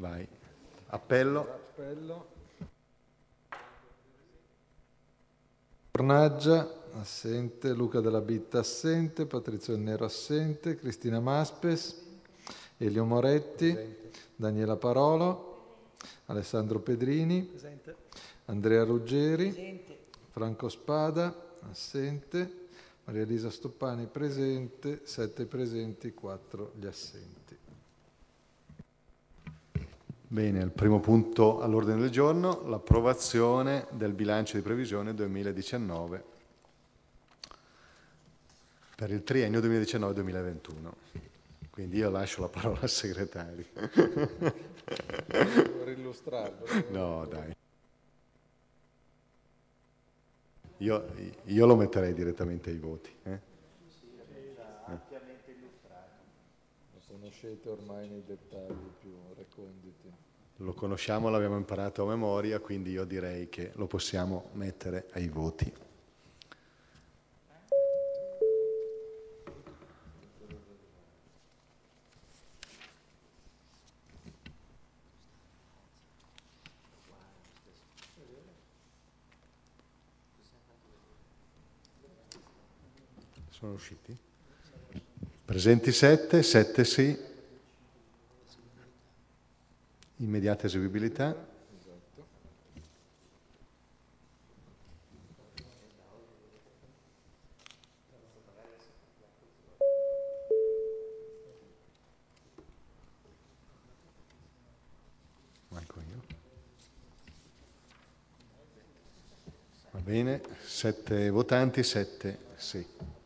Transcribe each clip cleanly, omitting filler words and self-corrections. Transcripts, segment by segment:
Vai. Appello. Fornaggia, assente. Luca Della Bitta, assente. Patrizio Nero, assente. Cristina Maspes, Elio Moretti, Daniela Parolo, Alessandro Pedrini, presente. Andrea Ruggeri, presente. Franco Spada, assente. Maria Elisa Stoppani, presente. 7 presenti, 4 gli assenti. Bene, il primo punto all'ordine del giorno, l'approvazione del bilancio di previsione 2019 per il triennio 2019-2021. Quindi io lascio la parola al segretario. Devo illustrarlo. No, dai. Io lo metterei direttamente ai voti. Lo conoscete ormai nei dettagli più reconditi. Lo conosciamo, l'abbiamo imparato a memoria, quindi io direi che lo possiamo mettere ai voti. Sono usciti? Presenti 7, 7 sì. Immediata eseguibilità. Esatto. Manco io. Va bene, 7 votanti, 7 sì.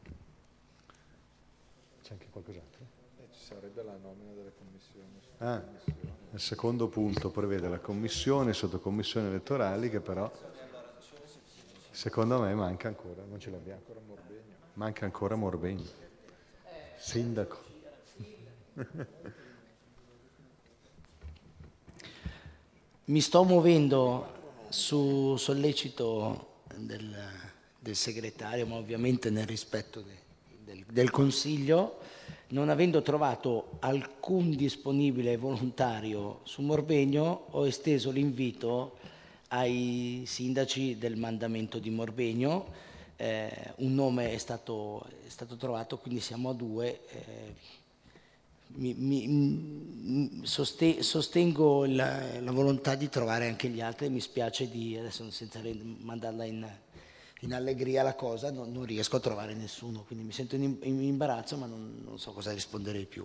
C'è anche qualcos'altro? Ci sarebbe la nomina delle commissioni. Il secondo punto prevede la commissione, sottocommissioni elettorali, che però secondo me manca ancora, non ce l'abbiamo. Manca ancora Morbegno. Sindaco. Mi sto muovendo su sollecito del segretario, ma ovviamente nel rispetto del Consiglio, non avendo trovato alcun disponibile volontario su Morbegno, ho esteso l'invito ai sindaci del mandamento di Morbegno. Un nome è stato trovato, quindi siamo a 2. Sostengo la volontà di trovare anche gli altri. Mi spiace adesso senza mandarla in allegria la cosa, non riesco a trovare nessuno, quindi mi sento in imbarazzo, ma non so cosa rispondere più.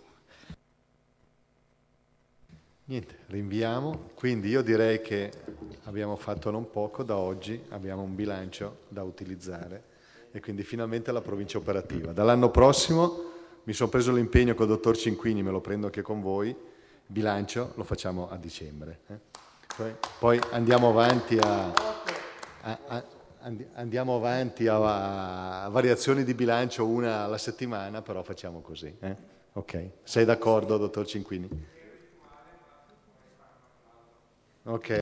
Niente, rinviamo. Quindi io direi che abbiamo fatto non poco, da oggi abbiamo un bilancio da utilizzare e quindi finalmente la provincia operativa. Dall'anno prossimo mi sono preso l'impegno con il dottor Cinquini, me lo prendo anche con voi, il bilancio lo facciamo a dicembre. Poi andiamo avanti a variazioni di bilancio, una alla settimana, però facciamo così. Ok, sei d'accordo, dottor Cinquini? Ok,